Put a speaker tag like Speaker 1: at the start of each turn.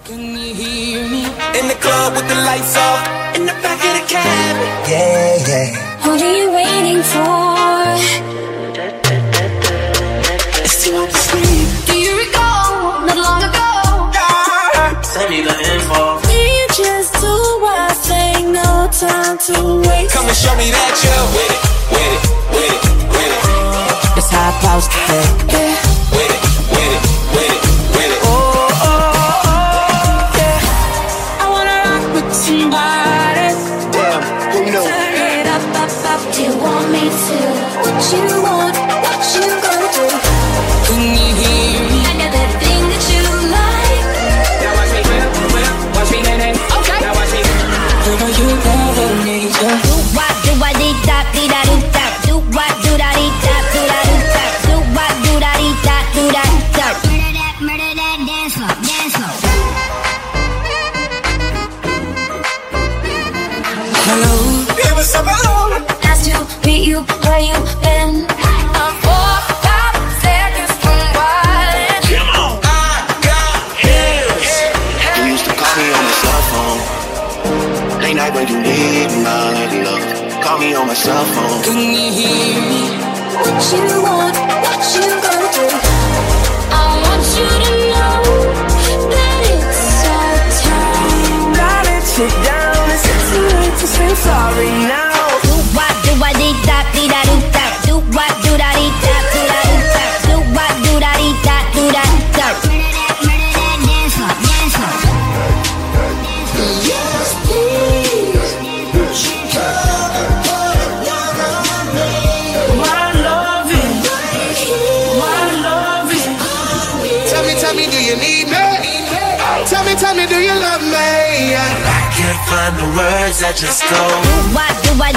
Speaker 1: Can you hear me? In the club with the lights off, in the back of the cab. Yeah, yeah.
Speaker 2: What are you waiting for?
Speaker 1: It's too late to sleep.
Speaker 2: Do you recall not long ago?
Speaker 1: Yeah. Send me the info.
Speaker 2: We just do our thing, no time to waste.
Speaker 1: Come and show me that you're with it, with it, with it, with it. It's how I'm supposed to be.
Speaker 2: Yeah.
Speaker 1: With it, with it, with it, with it.
Speaker 2: Somebody,
Speaker 1: damn, who knows?
Speaker 2: turn it up, up, up. Do you want me to? What you want? What you gonna do?
Speaker 1: Can you hear me?
Speaker 2: I got that thing that you like.
Speaker 1: Now watch me whip, watch me nae. Okay. Now watch me. Girl, you never need to.
Speaker 2: Do I dee da dee da doo da? Do I do da dee da do da doo da? Do I do da dee da do da da? Murder that, dance floor, dance floor.
Speaker 1: Hello, give us some alone.
Speaker 2: Nice to meet you, where you been? I'm 4, 5 seconds from wildin'.
Speaker 1: Come on. I got hits.
Speaker 3: You used to call me on my cell phone. Late night when you need my love. Call me on my cell phone.
Speaker 1: Can you hear me?
Speaker 2: What you want? What you gonna do? I want you to know that it's our time.
Speaker 1: Gotta sit down and sit too late to say sorry now.
Speaker 2: Do I dee da dee da doo da? Do I do da dee da do da doo da? Do I do da dee da do da da? Murder that, dance floor, dance floor.
Speaker 1: Yes, please. My loving, my loving. Tell me, do you need me? Tell me, do you love me? I can't find the words that just go.
Speaker 2: Do I